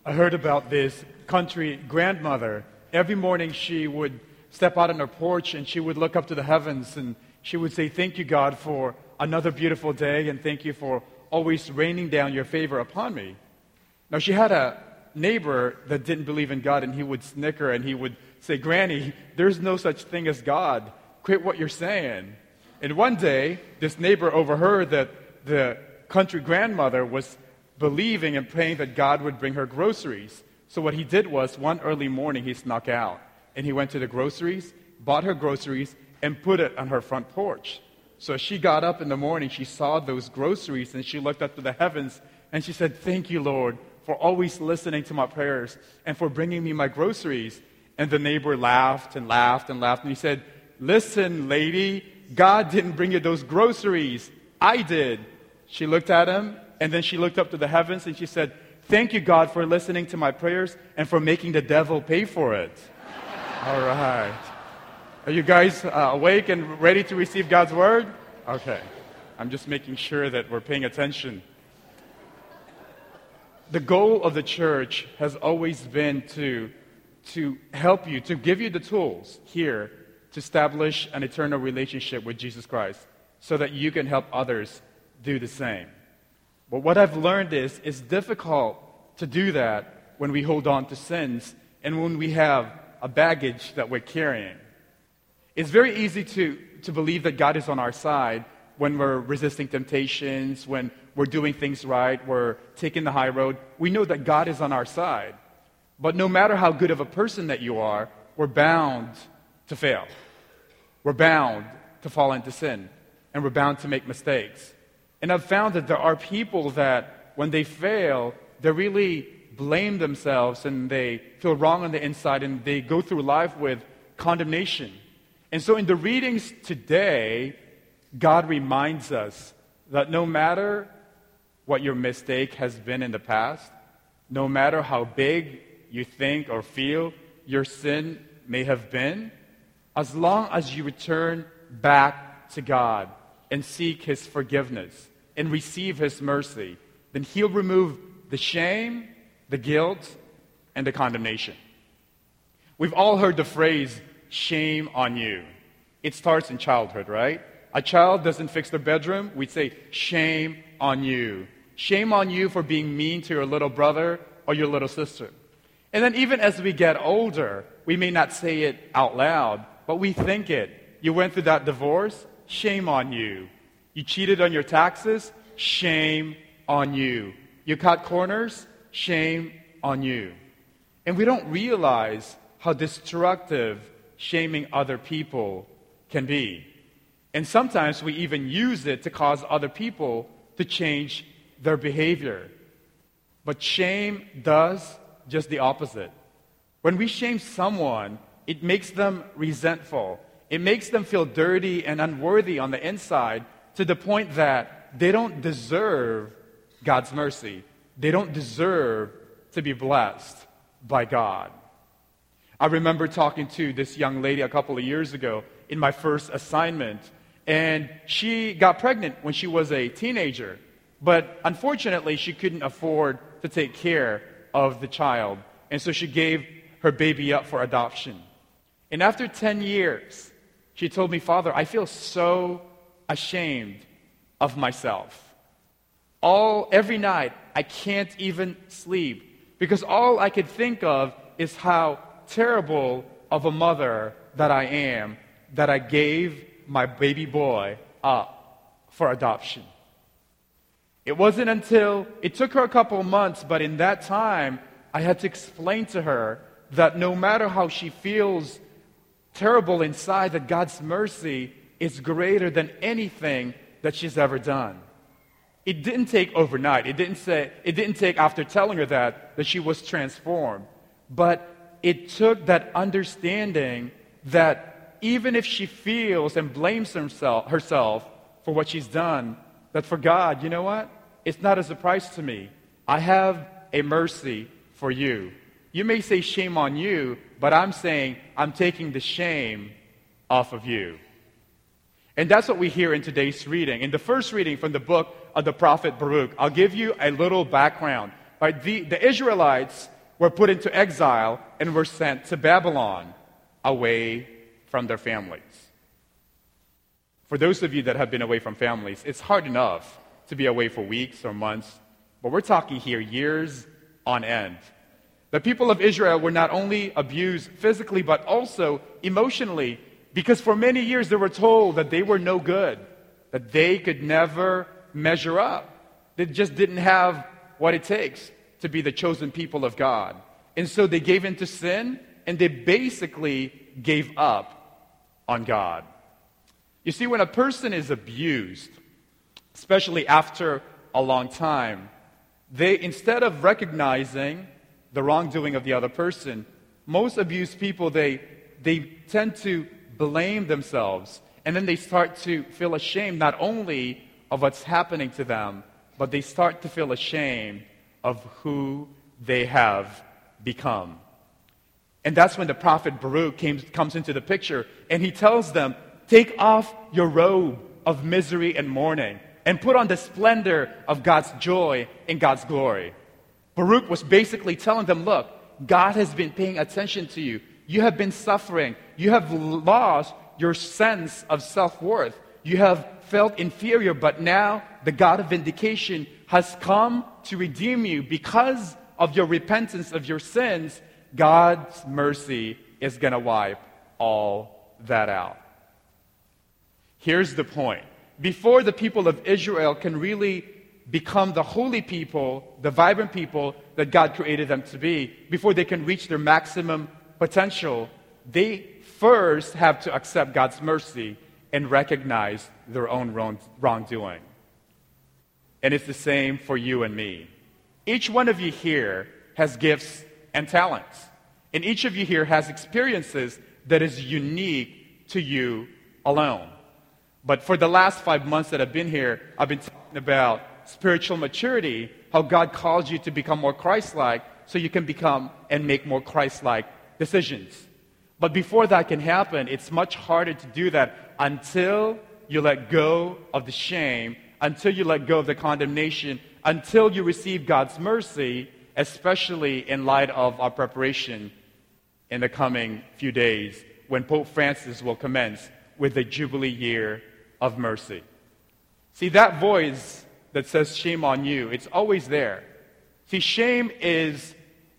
I heard about this country grandmother. Every morning she would step out on her porch and she would look up to the heavens and she would say, "Thank you, God, for another beautiful day, and thank you for always raining down your favor upon me." Now, she had a neighbor that didn't believe in God, and he would snicker and he would say, "Granny, there's no such thing as God. Quit what you're saying." And one day, this neighbor overheard that the country grandmother was believing and praying that God would bring her groceries. So what he did was, one early morning, he snuck out. And he went to the groceries, bought her groceries, and put it on her front porch. So as she got up in the morning, she saw those groceries, and she looked up to the heavens, and she said, "Thank you, Lord, for always listening to my prayers and for bringing me my groceries." And the neighbor laughed and laughed and laughed, and he said, "Listen, lady, God didn't bring you those groceries. I did." She looked at him, and then she looked up to the heavens, and she said, "Thank you, God, for listening to my prayers and for making the devil pay for it." All right. Are you guys awake and ready to receive God's word? Okay. I'm just making sure that we're paying attention. The goal of the church has always been to help you, to give you the tools here to establish an eternal relationship with Jesus Christ so that you can help others do the same. But what I've learned is it's difficult to do that when we hold on to sins and when we have a baggage that we're carrying. It's very easy to believe that God is on our side when we're resisting temptations, when we're doing things right, we're taking the high road. We know that God is on our side. But no matter how good of a person that you are, we're bound to fail. We're bound to fall into sin. And we're bound to make mistakes. And I've found that there are people that when they fail, they really blame themselves and they feel wrong on the inside and they go through life with condemnation. And so in the readings today, God reminds us that no matter what your mistake has been in the past, no matter how big you think or feel your sin may have been, as long as you return back to God and seek His forgiveness and receive His mercy, then He'll remove the shame, the guilt, and the condemnation. We've all heard the phrase, "shame on you." It starts in childhood, right? A child doesn't fix their bedroom, we'd say, "Shame on you." Shame on you for being mean to your little brother or your little sister. And then even as we get older, we may not say it out loud, but we think it. You went through that divorce? Shame on you. You cheated on your taxes? Shame on you. You cut corners? Shame on you. And we don't realize how destructive shaming other people can be. And sometimes we even use it to cause other people to change their behavior. But shame does just the opposite. When we shame someone, it makes them resentful. It makes them feel dirty and unworthy on the inside to the point that they don't deserve God's mercy. They don't deserve to be blessed by God. I remember talking to this young lady a couple of years ago in my first assignment, and she got pregnant when she was a teenager. But unfortunately, she couldn't afford to take care of the child, and so she gave her baby up for adoption. And after 10 years, she told me, "Father, I feel so ashamed of myself. Every night, I can't even sleep because all I could think of is how terrible of a mother that I am, that I gave my baby boy up for adoption." It wasn't until it took her a couple of months, but in that time, I had to explain to her that no matter how she feels terrible inside, that God's mercy is greater than anything that she's ever done. It didn't take overnight. It didn't take after telling her that she was transformed. But it took that understanding that even if she feels and blames herself for what she's done, that for God, you know what? It's not a surprise to me. I have a mercy for you. You may say shame on you, but I'm saying I'm taking the shame off of you. And that's what we hear in today's reading. In the first reading from the book of the prophet Baruch, I'll give you a little background. Right? The Israelites were put into exile and were sent to Babylon away from their families. For those of you that have been away from families, it's hard enough to be away for weeks or months, but we're talking here years on end. The people of Israel were not only abused physically, but also emotionally, because for many years they were told that they were no good, that they could never measure up. They just didn't have what it takes to be the chosen people of God. And so they gave in to sin, and they basically gave up on God. You see, when a person is abused, especially after a long time, they, instead of recognizing the wrongdoing of the other person, most abused people, they tend to blame themselves, and then they start to feel ashamed not only of what's happening to them, but they start to feel ashamed of who they have become. And that's when the prophet Baruch comes into the picture, and he tells them, take off your robe of misery and mourning, and put on the splendor of God's joy and God's glory. Baruch was basically telling them, look, God has been paying attention to you. You have been suffering. You have lost your sense of self-worth. You have felt inferior, but now the God of vindication has come to redeem you. Because of your repentance of your sins, God's mercy is going to wipe all that out. Here's the point. Before the people of Israel can really become the holy people, the vibrant people that God created them to be, before they can reach their maximum potential, they first have to accept God's mercy and recognize their own wrongdoing. And it's the same for you and me. Each one of you here has gifts and talents. And each of you here has experiences that is unique to you alone. But for the last 5 months that I've been here, I've been talking about spiritual maturity, how God calls you to become more Christ-like so you can become and make more Christ-like decisions. But before that can happen, it's much harder to do that until you let go of the shame, until you let go of the condemnation, until you receive God's mercy, especially in light of our preparation in the coming few days when Pope Francis will commence with the Jubilee Year of Mercy. See, that voice that says shame on you, it's always there. See, shame is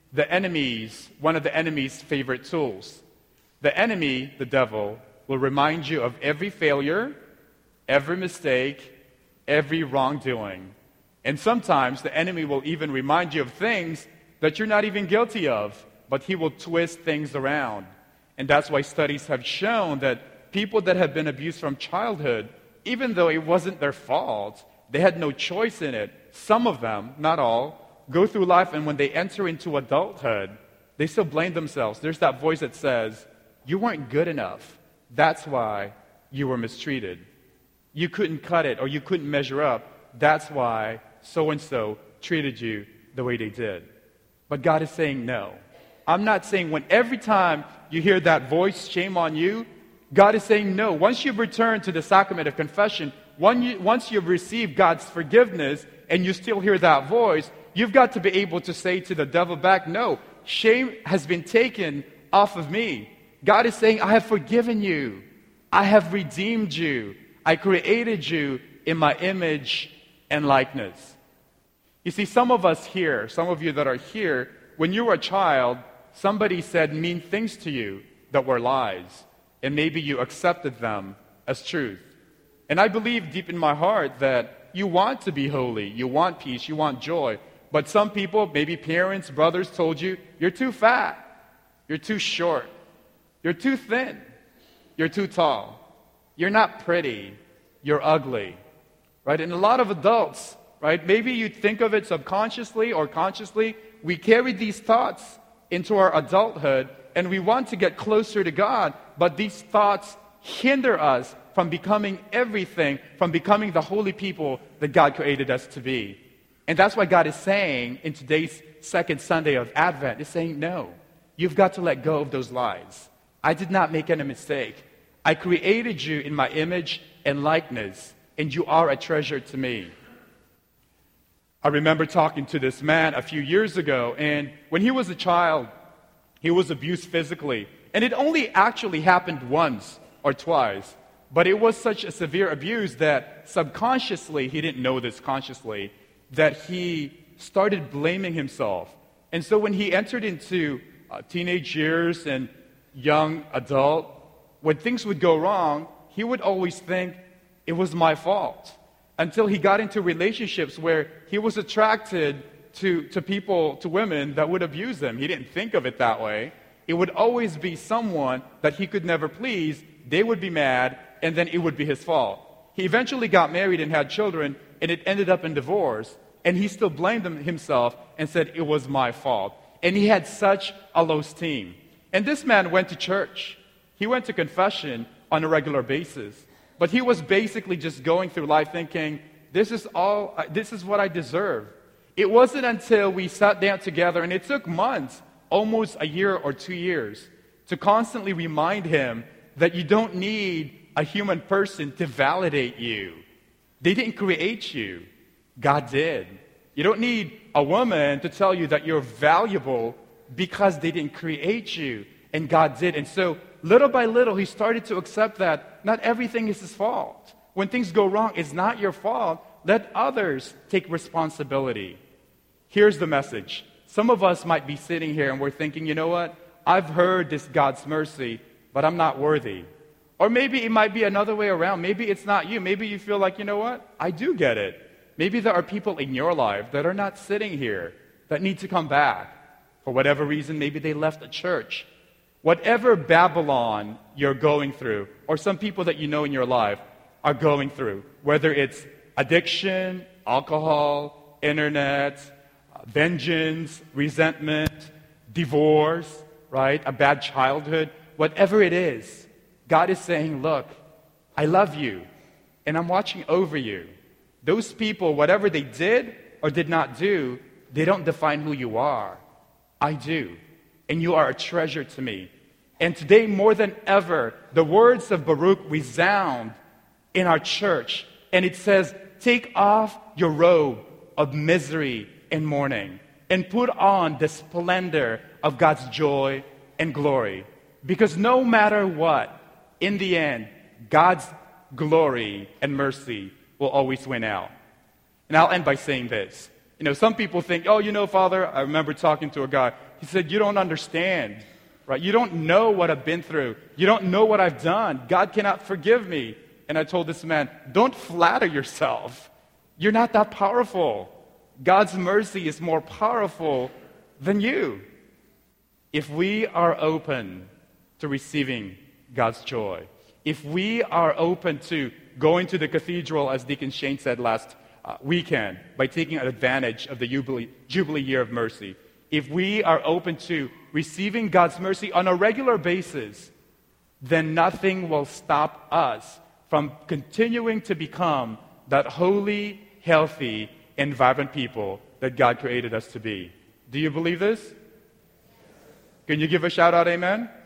one of the enemy's favorite tools. The enemy, the devil, will remind you of every failure, every mistake, every wrongdoing. And sometimes the enemy will even remind you of things that you're not even guilty of, but he will twist things around. And that's why studies have shown that people that have been abused from childhood, even though it wasn't their fault, they had no choice in it. Some of them, not all, go through life, and when they enter into adulthood, they still blame themselves. There's that voice that says, you weren't good enough. That's why you were mistreated. You couldn't cut it, or you couldn't measure up. That's why so-and-so treated you the way they did. But God is saying no. I'm not saying when every time you hear that voice, shame on you, God is saying no. Once you've returned to the sacrament of confession, once you've received God's forgiveness and you still hear that voice, you've got to be able to say to the devil back, no, shame has been taken off of me. God is saying, I have forgiven you. I have redeemed you. I created you in my image and likeness. You see, some of us here, some of you that are here, when you were a child, somebody said mean things to you that were lies, and maybe you accepted them as truth. And I believe deep in my heart that you want to be holy, you want peace, you want joy. But some people, maybe parents, brothers, told you, you're too fat, you're too short, you're too thin, you're too tall, you're not pretty, you're ugly, right? And a lot of adults, right, maybe you think of it subconsciously or consciously, we carry these thoughts into our adulthood, and we want to get closer to God, but these thoughts hinder us from becoming everything, from becoming the holy people that God created us to be. And that's why God is saying in today's second Sunday of Advent, is saying, no, you've got to let go of those lies. I did not make any mistake. I created you in my image and likeness, and you are a treasure to me. I remember talking to this man a few years ago, and when he was a child, he was abused physically. And it only actually happened once or twice, but it was such a severe abuse that subconsciously, he didn't know this consciously, that he started blaming himself. And so when he entered into teenage years and young adult, when things would go wrong, he would always think, it was my fault. Until he got into relationships where he was attracted to people, to women that would abuse him. He didn't think of it that way. It would always be someone that he could never please. They would be mad, and then it would be his fault. He eventually got married and had children, and it ended up in divorce. And he still blamed himself and said, it was my fault. And he had such a low esteem. And this man went to church. He went to confession on a regular basis. But he was basically just going through life thinking, this is what I deserve. It wasn't until we sat down together, and it took months, almost a year or 2 years, to constantly remind him that you don't need a human person to validate you. They didn't create you. God did. You don't need a woman to tell you that you're valuable because they didn't create you, and God did. And so, little by little, he started to accept that not everything is his fault. When things go wrong, it's not your fault. Let others take responsibility. Here's the message. Some of us might be sitting here and we're thinking, you know what? I've heard this God's mercy, but I'm not worthy. Or maybe it might be another way around. Maybe it's not you. Maybe you feel like, you know what? I do get it. Maybe there are people in your life that are not sitting here that need to come back. For whatever reason, maybe they left a church. Whatever Babylon you're going through, or some people that you know in your life are going through, whether it's addiction, alcohol, internet, vengeance, resentment, divorce, right? A bad childhood, whatever it is, God is saying, look, I love you, and I'm watching over you. Those people, whatever they did or did not do, they don't define who you are. I do. And you are a treasure to me. And today, more than ever, the words of Baruch resound in our church. And it says, take off your robe of misery and mourning and put on the splendor of God's joy and glory. Because no matter what, in the end, God's glory and mercy will always win out. And I'll end by saying this. You know, some people think, oh, you know, Father, I remember talking to a guy. He said, you don't understand, right? You don't know what I've been through. You don't know what I've done. God cannot forgive me. And I told this man, don't flatter yourself. You're not that powerful. God's mercy is more powerful than you. If we are open to receiving God's joy, if we are open to going to the cathedral, as Deacon Shane said last weekend, by taking advantage of the Jubilee Year of Mercy, if we are open to receiving God's mercy on a regular basis, then nothing will stop us from continuing to become that holy, healthy, and vibrant people that God created us to be. Do you believe this? Can you give a shout out, amen?